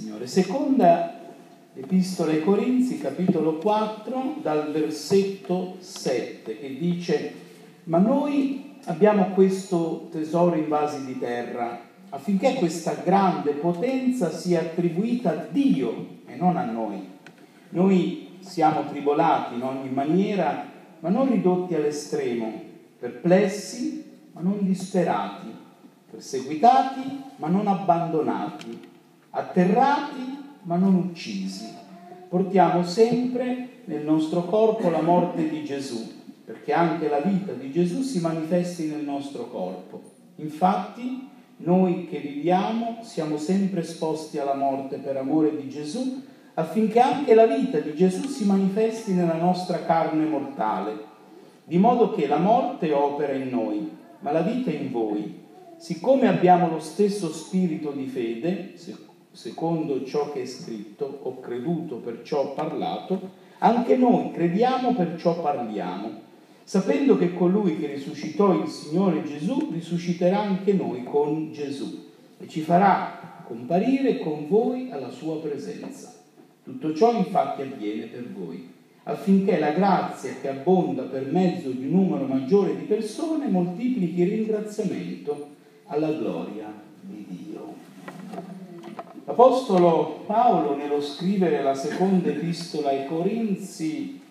Signore. Seconda Epistola ai Corinzi, capitolo 4, dal versetto 7, che dice: ma noi abbiamo questo tesoro in vasi di terra, affinché questa grande potenza sia attribuita a Dio e non a noi. Noi siamo tribolati in ogni maniera, ma non ridotti all'estremo, perplessi, ma non disperati, perseguitati, ma non abbandonati, atterrati, ma non uccisi. Portiamo sempre nel nostro corpo la morte di Gesù, perché anche la vita di Gesù si manifesti nel nostro corpo. Infatti, noi che viviamo siamo sempre esposti alla morte per amore di Gesù, affinché anche la vita di Gesù si manifesti nella nostra carne mortale, di modo che la morte opera in noi, ma la vita in voi. Siccome abbiamo lo stesso spirito di fede, secondo ciò che è scritto, ho creduto, perciò ho parlato, anche noi crediamo, perciò parliamo, sapendo che colui che risuscitò il Signore Gesù risusciterà anche noi con Gesù e ci farà comparire con voi alla sua presenza. Tutto ciò infatti avviene per voi, affinché la grazia che abbonda per mezzo di un numero maggiore di persone moltiplichi il ringraziamento alla gloria di Dio. L'Apostolo Paolo, nello scrivere la seconda epistola ai Corinzi,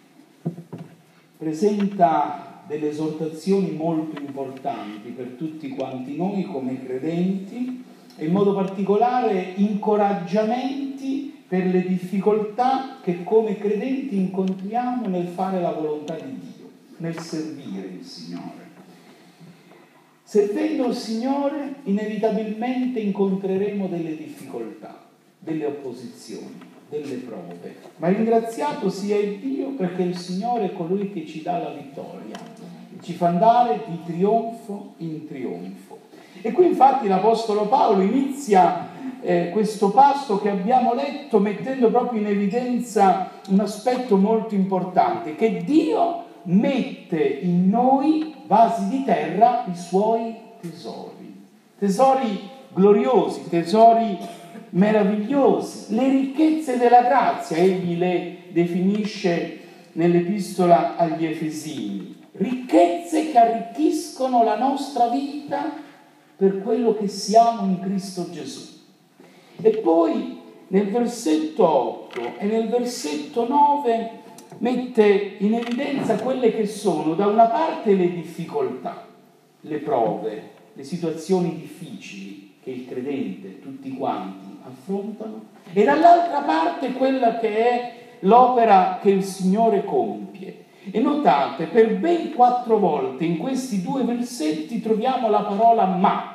presenta delle esortazioni molto importanti per tutti quanti noi come credenti e in modo particolare incoraggiamenti per le difficoltà che come credenti incontriamo nel fare la volontà di Dio, nel servire il Signore. Servendo il Signore inevitabilmente incontreremo delle difficoltà, delle opposizioni, delle prove, ma ringraziato sia il Dio perché il Signore è colui che ci dà la vittoria e ci fa andare di trionfo in trionfo. E qui infatti l'Apostolo Paolo inizia questo passo che abbiamo letto mettendo proprio in evidenza un aspetto molto importante, che Dio mette in noi, vasi di terra, i suoi tesori gloriosi, tesori meravigliosi, le ricchezze della grazia, egli le definisce nell'epistola agli Efesini, ricchezze che arricchiscono la nostra vita per quello che siamo in Cristo Gesù. E poi nel versetto 8 e nel versetto 9 mette in evidenza quelle che sono da una parte le difficoltà, le prove, le situazioni difficili che il credente, tutti quanti, affrontano, e dall'altra parte quella che è l'opera che il Signore compie. E notate, per ben 4 volte in questi 2 versetti troviamo la parola ma.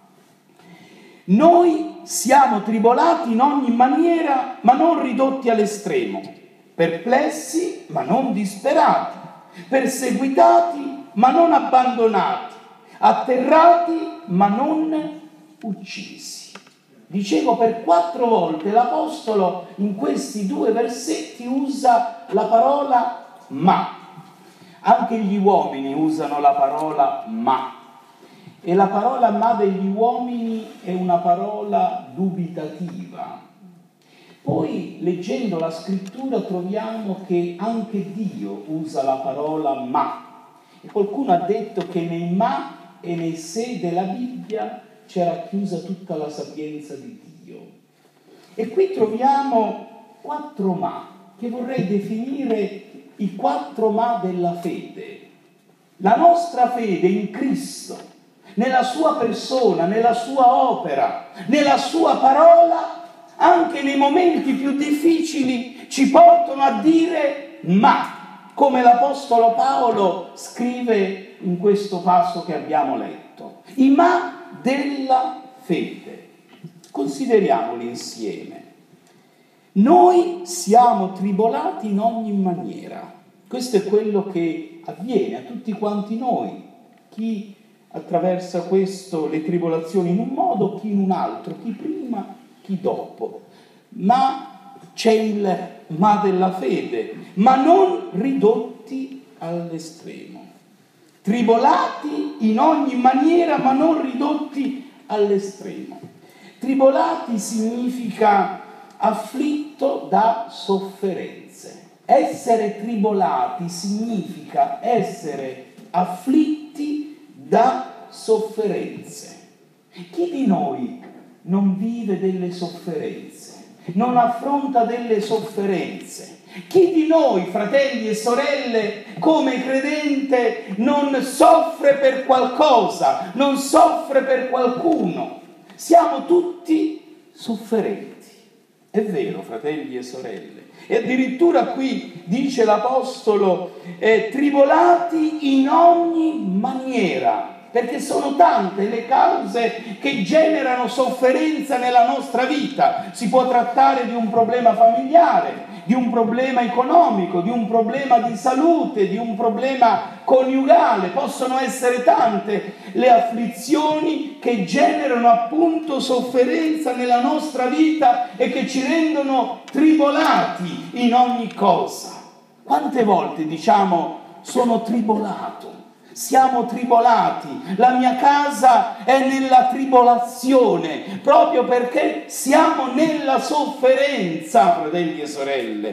Noi siamo tribolati in ogni maniera, ma non ridotti all'estremo, perplessi, ma non disperati, perseguitati, ma non abbandonati, atterrati, ma non uccisi. Dicevo, per 4 volte l'Apostolo in questi 2 versetti usa la parola ma. Anche gli uomini usano la parola ma. E la parola ma degli uomini è una parola dubitativa. Poi, leggendo la scrittura, troviamo che anche Dio usa la parola ma. E qualcuno ha detto che nei ma e nei se della Bibbia c'era chiusa tutta la sapienza di Dio. E qui troviamo 4 ma, che vorrei definire i 4 ma della fede. La nostra fede in Cristo, nella sua persona, nella sua opera, nella sua parola, anche nei momenti più difficili ci portano a dire ma, come l'Apostolo Paolo scrive in questo passo che abbiamo letto. I ma della fede. Consideriamoli insieme. Noi siamo tribolati in ogni maniera. Questo è quello che avviene a tutti quanti noi. Chi attraversa questo, le tribolazioni in un modo, chi in un altro, chi prima, chi dopo. Ma c'è il ma della fede, ma non ridotti all'estremo. Tribolati in ogni maniera, ma non ridotti all'estremo. Tribolati significa afflitto da sofferenze. Essere tribolati significa essere afflitti da sofferenze. Chi di noi non vive delle sofferenze, non affronta delle sofferenze? Chi di noi, fratelli e sorelle, come credente, non soffre per qualcosa, non soffre per qualcuno? Siamo tutti sofferenti. È vero, fratelli e sorelle. E addirittura qui dice l'Apostolo, tribolati in ogni maniera, perché sono tante le cause che generano sofferenza nella nostra vita. Si può trattare di un problema familiare, di un problema economico, di un problema di salute, di un problema coniugale. Possono essere tante le afflizioni che generano appunto sofferenza nella nostra vita e che ci rendono tribolati in ogni cosa. Quante volte diciamo sono tribolato? Siamo tribolati, la mia casa è nella tribolazione, proprio perché siamo nella sofferenza, fratelli e sorelle.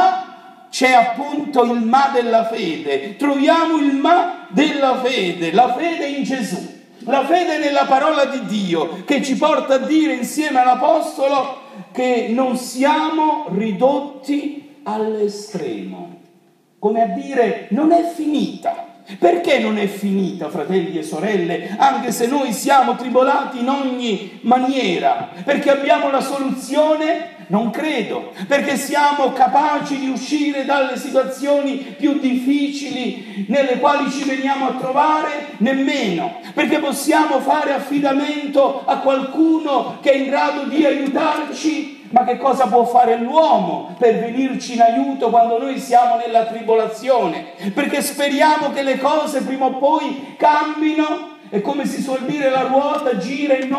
Ma c'è appunto il ma della fede, troviamo il ma della fede, la fede in Gesù, la fede nella parola di Dio, che ci porta a dire insieme all'Apostolo che non siamo ridotti all'estremo, come a dire non è finita. Perché non è finita, fratelli e sorelle, anche se noi siamo tribolati in ogni maniera? Perché abbiamo la soluzione? Non credo. Perché siamo capaci di uscire dalle situazioni più difficili nelle quali ci veniamo a trovare? Nemmeno. Perché possiamo fare affidamento a qualcuno che è in grado di aiutarci? Ma che cosa può fare l'uomo per venirci in aiuto quando noi siamo nella tribolazione? Perché speriamo che le cose prima o poi cambino e, come si suol dire, la ruota gira in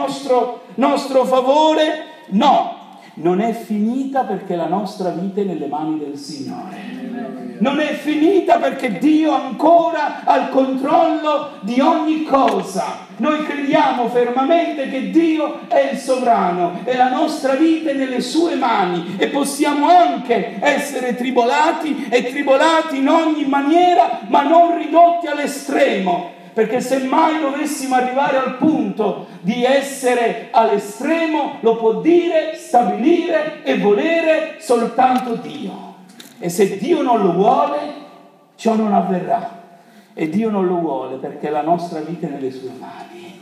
nostro favore? No, non è finita perché la nostra vita è nelle mani del Signore. Non è finita perché Dio ancora ha il controllo di ogni cosa. Noi crediamo fermamente che Dio è il sovrano e la nostra vita è nelle sue mani, e possiamo anche essere tribolati e tribolati in ogni maniera, ma non ridotti all'estremo, perché se mai dovessimo arrivare al punto di essere all'estremo, lo può dire, stabilire e volere soltanto Dio. E se Dio non lo vuole, ciò non avverrà. E Dio non lo vuole perché la nostra vita è nelle sue mani.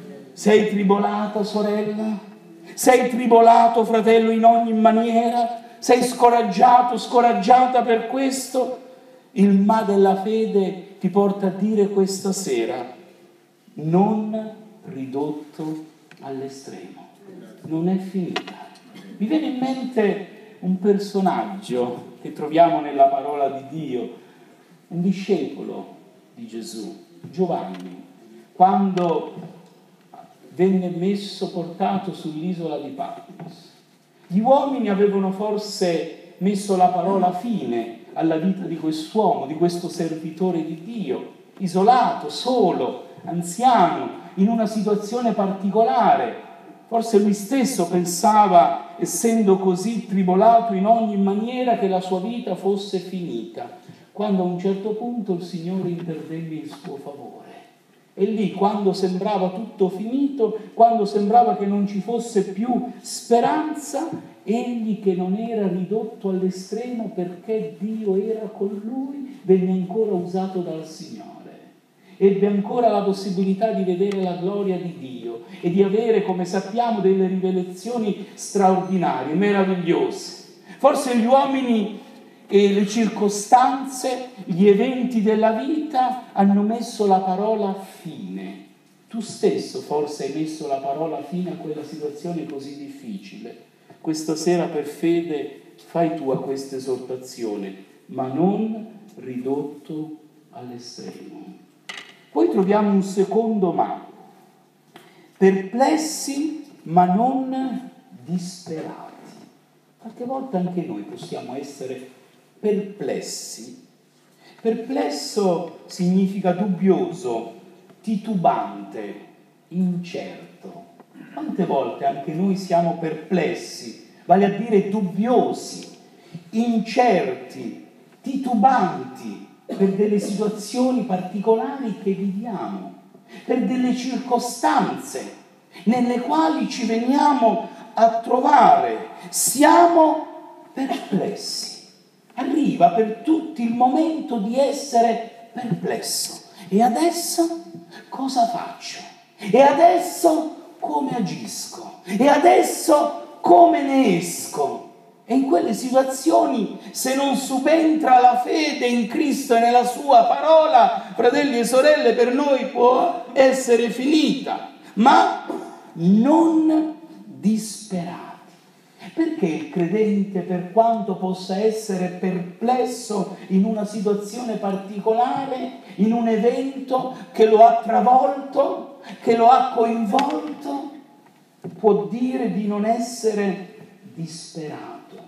Sei tribolata, sorella? Sei tribolato, fratello, in ogni maniera? Sei scoraggiato, scoraggiata per questo? Il ma della fede ti porta a dire questa sera: non ridotto all'estremo. Non è finita. Mi viene in mente un personaggio che troviamo nella parola di Dio, un discepolo di Gesù, Giovanni, quando venne portato sull'isola di Patmos. Gli uomini avevano forse messo la parola fine alla vita di quest'uomo, di questo servitore di Dio, isolato, solo, anziano, in una situazione particolare. Forse lui stesso pensava, essendo così tribolato in ogni maniera, che la sua vita fosse finita, quando a un certo punto il Signore intervenne in suo favore. E lì, quando sembrava tutto finito, quando sembrava che non ci fosse più speranza, egli, che non era ridotto all'estremo perché Dio era con lui, venne ancora usato dal Signore. Ebbe ancora la possibilità di vedere la gloria di Dio e di avere, come sappiamo, delle rivelazioni straordinarie, meravigliose. Forse gli uomini e le circostanze, gli eventi della vita hanno messo la parola fine. Tu stesso forse hai messo la parola fine a quella situazione così difficile. Questa sera per fede fai tua questa esortazione, ma non ridotto all'estremo. Poi troviamo un secondo ma: perplessi ma non disperati. Qualche volta anche noi possiamo essere perplessi. Perplesso significa dubbioso, titubante, incerto. Quante volte anche noi siamo perplessi vale a dire dubbiosi, incerti, titubanti per delle situazioni particolari che viviamo, per delle circostanze nelle quali ci veniamo a trovare, siamo perplessi. Arriva per tutti il momento di essere perplesso. E adesso cosa faccio? E adesso come agisco? E adesso come ne esco? E in quelle situazioni, se non subentra la fede in Cristo e nella sua parola, fratelli e sorelle, per noi può essere finita. Ma non disperati. Perché il credente, per quanto possa essere perplesso in una situazione particolare, in un evento che lo ha travolto, che lo ha coinvolto, può dire di non essere disperato?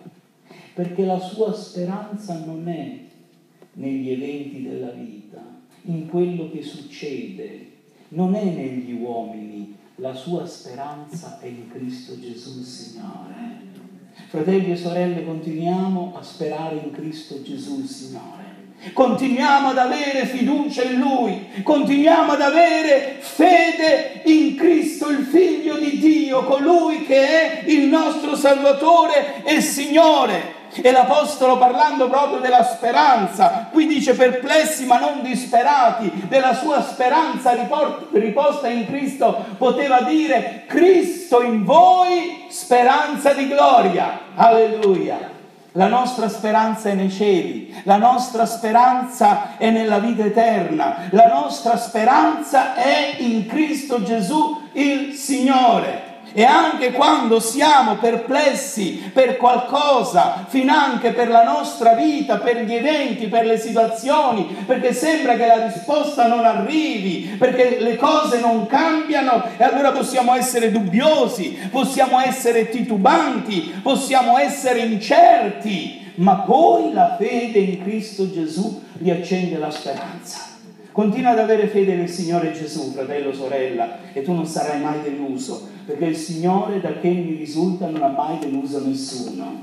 Perché la sua speranza non è negli eventi della vita, in quello che succede, non è negli uomini, la sua speranza è in Cristo Gesù il Signore. Fratelli e sorelle, continuiamo a sperare in Cristo Gesù il Signore. Continuiamo ad avere fiducia in Lui, continuiamo ad avere fede in Cristo, il Figlio di Dio, colui che è il nostro Salvatore e Signore. E l'Apostolo, parlando proprio della speranza, qui dice perplessi ma non disperati, della sua speranza riposta in Cristo, poteva dire Cristo in voi, speranza di gloria. Alleluia! La nostra speranza è nei cieli, la nostra speranza è nella vita eterna, la nostra speranza è in Cristo Gesù il Signore. E anche quando siamo perplessi per qualcosa, finanche per la nostra vita, per gli eventi, per le situazioni, perché sembra che la risposta non arrivi, perché le cose non cambiano, e allora possiamo essere dubbiosi, possiamo essere titubanti, possiamo essere incerti, ma poi la fede in Cristo Gesù riaccende la speranza. Continua ad avere fede nel Signore Gesù, fratello, sorella, e tu non sarai mai deluso, perché il Signore, da che mi risulta, non ha mai deluso nessuno.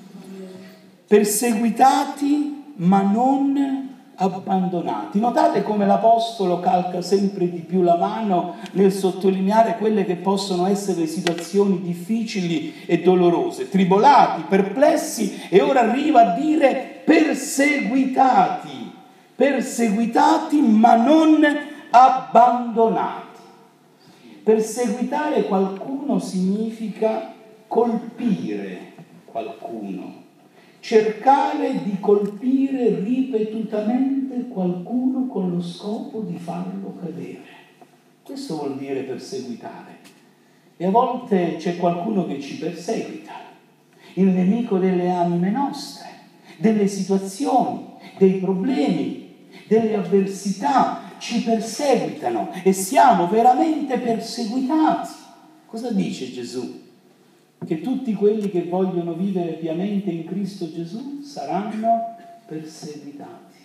Perseguitati ma non abbandonati. Notate come l'Apostolo calca sempre di più la mano nel sottolineare quelle che possono essere le situazioni difficili e dolorose. Tribolati, perplessi, e ora arriva a dire perseguitati ma non abbandonati. Perseguitare qualcuno significa colpire qualcuno, cercare di colpire ripetutamente qualcuno con lo scopo di farlo cadere. Questo vuol dire perseguitare. E a volte c'è qualcuno che ci perseguita, il nemico delle anime nostre, delle situazioni, dei problemi, delle avversità, ci perseguitano e siamo veramente perseguitati. Cosa dice Gesù? Che tutti quelli che vogliono vivere pienamente in Cristo Gesù saranno perseguitati.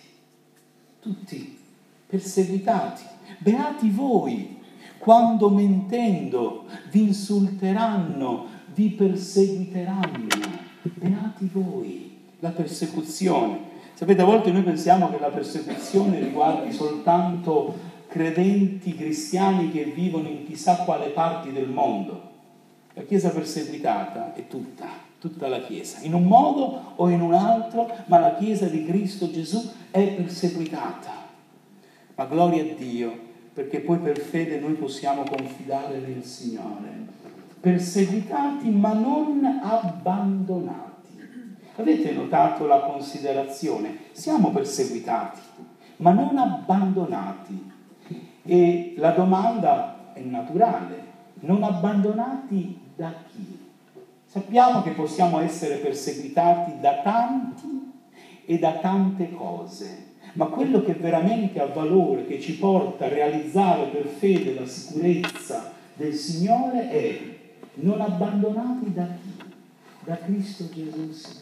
Tutti perseguitati. Beati voi quando mentendo vi insulteranno, vi perseguiteranno. Beati voi. La persecuzione. Sapete, a volte noi pensiamo che la persecuzione riguardi soltanto credenti cristiani che vivono in chissà quale parti del mondo. La Chiesa perseguitata è tutta la Chiesa, in un modo o in un altro, ma la Chiesa di Cristo Gesù è perseguitata. Ma gloria a Dio, perché poi per fede noi possiamo confidare nel Signore. Perseguitati ma non abbandonati. Avete notato la considerazione? Siamo perseguitati, ma non abbandonati. E la domanda è naturale: non abbandonati da chi? Sappiamo che possiamo essere perseguitati da tanti e da tante cose, ma quello che veramente ha valore, che ci porta a realizzare per fede la sicurezza del Signore è: non abbandonati da chi? Da Cristo Gesù Signore.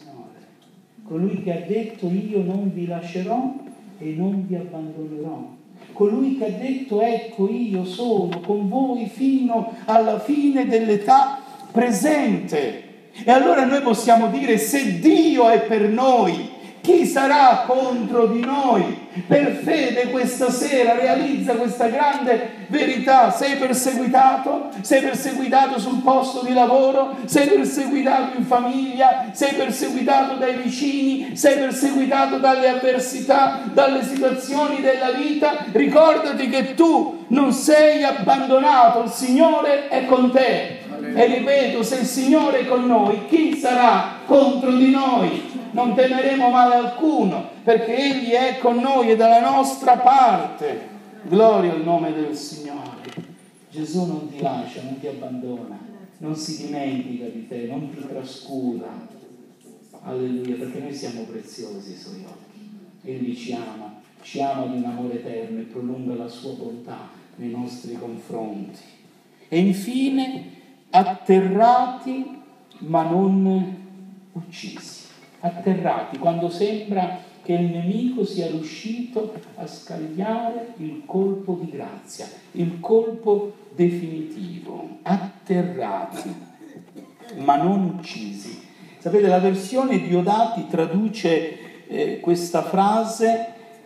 Colui che ha detto io non vi lascerò e non vi abbandonerò. Colui che ha detto ecco io sono con voi fino alla fine dell'età presente. E allora noi possiamo dire: se Dio è per noi, chi sarà contro di noi? Per fede questa sera realizza questa grande verità. Sei perseguitato? Sei perseguitato sul posto di lavoro? Sei perseguitato in famiglia? Sei perseguitato dai vicini? Sei perseguitato dalle avversità, dalle situazioni della vita? Ricordati che tu non sei abbandonato, il Signore è con te. E ripeto, se il Signore è con noi, chi sarà contro di noi? Non temeremo male alcuno, perché Egli è con noi e dalla nostra parte. Gloria al nome del Signore. Gesù non ti lascia, non ti abbandona, non si dimentica di te, non ti trascura. Alleluia, perché noi siamo preziosi ai Suoi occhi. Egli ci ama di un amore eterno e prolunga la Sua bontà nei nostri confronti. E infine, atterrati ma non uccisi. Atterrati quando sembra che il nemico sia riuscito a scagliare il colpo di grazia, il colpo definitivo. Atterrati ma non uccisi. Sapete, la versione Diodati traduce questa frase: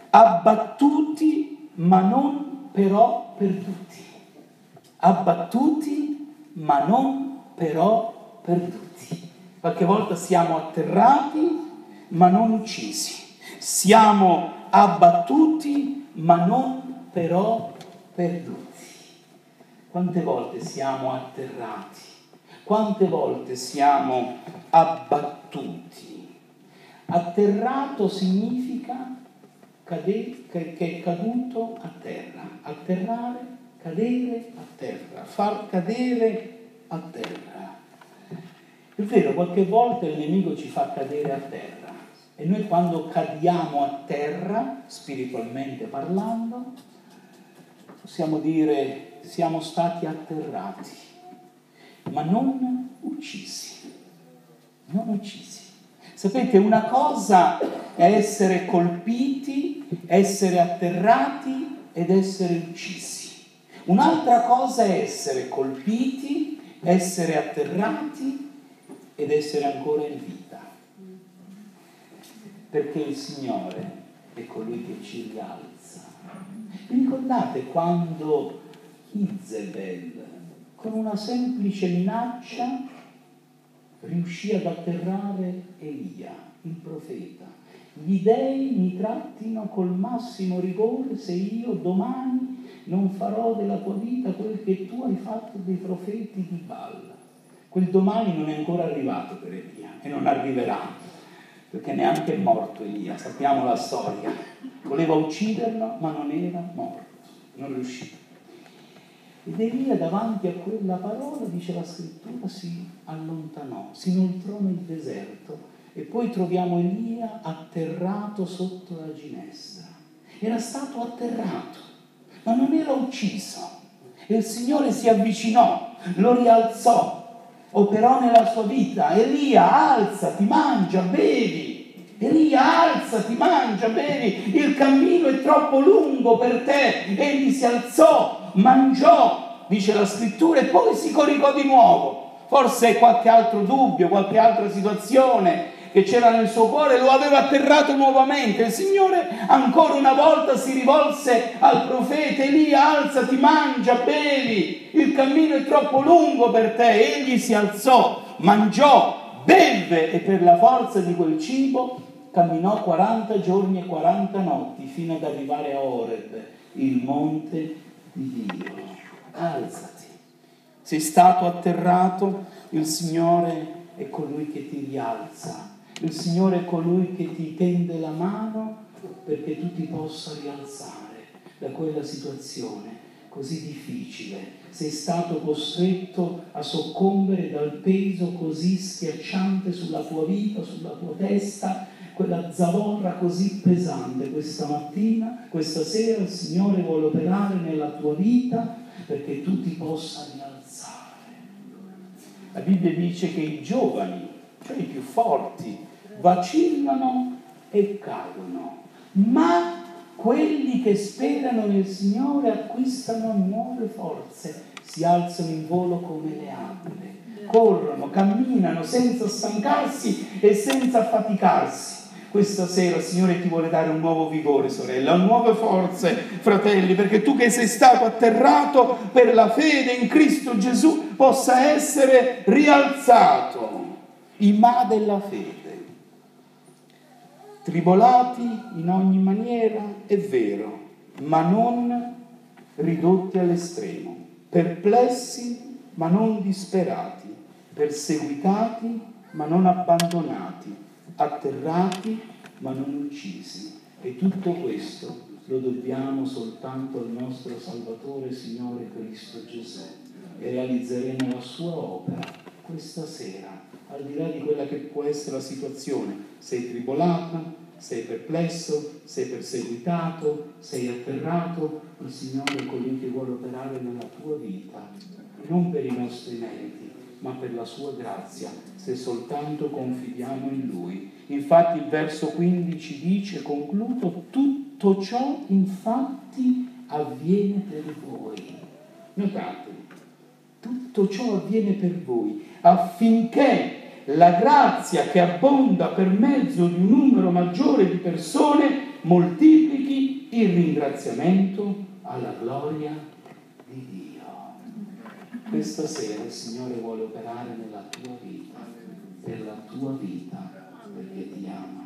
abbattuti ma non però perduti. Abbattuti ma non però perduti. Qualche volta siamo atterrati ma non uccisi, siamo abbattuti ma non però perduti. Quante volte siamo atterrati? Quante volte siamo abbattuti? Atterrato significa che è caduto a terra. Atterrare, cadere a terra, far cadere a terra. È vero, qualche volta il nemico ci fa cadere a terra e noi quando cadiamo a terra, spiritualmente parlando, possiamo dire: siamo stati atterrati, ma non uccisi. Non uccisi. Sapete, una cosa è essere colpiti, essere atterrati ed essere uccisi. Un'altra cosa è essere colpiti, essere atterrati ed essere ancora in vita, perché il Signore è colui che ci rialza. Vi ricordate quando Izebel, con una semplice minaccia, riuscì ad atterrare Elia, il profeta? Gli dei mi trattino col massimo rigore se io domani non farò della tua vita quel che tu hai fatto dei profeti di Baal. Quel domani non è ancora arrivato per Elia e non arriverà, perché neanche è morto Elia, sappiamo la storia. Voleva ucciderlo, ma non era morto, non riuscì. Ed Elia, davanti a quella parola, dice la scrittura, si allontanò, si inoltrò nel deserto, e poi troviamo Elia atterrato sotto la ginestra. Era stato atterrato, ma non era ucciso. E il Signore si avvicinò, lo rialzò, operò nella sua vita. Elia, alzati, mangia, bevi. Elia, alzati, mangia, bevi. Il cammino è troppo lungo per te. Egli si alzò, mangiò, dice la scrittura, e poi si coricò di nuovo. Forse qualche altro dubbio, qualche altra situazione che c'era nel suo cuore lo aveva atterrato nuovamente. Il Signore ancora una volta si rivolse al profeta: Elia, alzati, mangia, bevi, il cammino è troppo lungo per te. Egli si alzò, mangiò, bevve, e per la forza di quel cibo camminò 40 giorni e 40 notti fino ad arrivare a Oreb, il monte di Dio. Alzati. Sei stato atterrato, il Signore è colui che ti rialza. Il Signore è colui che ti tende la mano perché tu ti possa rialzare da quella situazione così difficile. Sei stato costretto a soccombere dal peso così schiacciante sulla tua vita, sulla tua testa, quella zavorra così pesante. Questa mattina, questa sera, il Signore vuole operare nella tua vita perché tu ti possa rialzare. La Bibbia dice che i giovani, cioè i più forti, vacillano e cadono, ma quelli che sperano nel Signore acquistano nuove forze, si alzano in volo come le aquile. corrono, camminano senza stancarsi e senza affaticarsi. Questa sera il Signore ti vuole dare un nuovo vigore, sorella, nuove forze, fratelli, perché tu che sei stato atterrato per la fede in Cristo Gesù possa essere rialzato. Imà della fede. Tribolati in ogni maniera, è vero, ma non ridotti all'estremo, perplessi ma non disperati, perseguitati ma non abbandonati, atterrati ma non uccisi. E tutto questo lo dobbiamo soltanto al nostro Salvatore Signore Cristo Gesù, e realizzeremo la sua opera questa sera, al di là di quella che può essere la situazione. Sei tribolata, sei perplesso, sei perseguitato, sei atterrato, il Signore è colui che vuole operare nella tua vita, non per i nostri meriti, ma per la sua grazia, se soltanto confidiamo in Lui. Infatti il verso 15 dice, concludo, tutto ciò infatti avviene per voi. Notate, tutto ciò avviene per voi, affinché la grazia che abbonda per mezzo di un numero maggiore di persone moltiplichi il ringraziamento alla gloria di Dio. Questa sera il Signore vuole operare nella tua vita, per la tua vita, perché ti ama.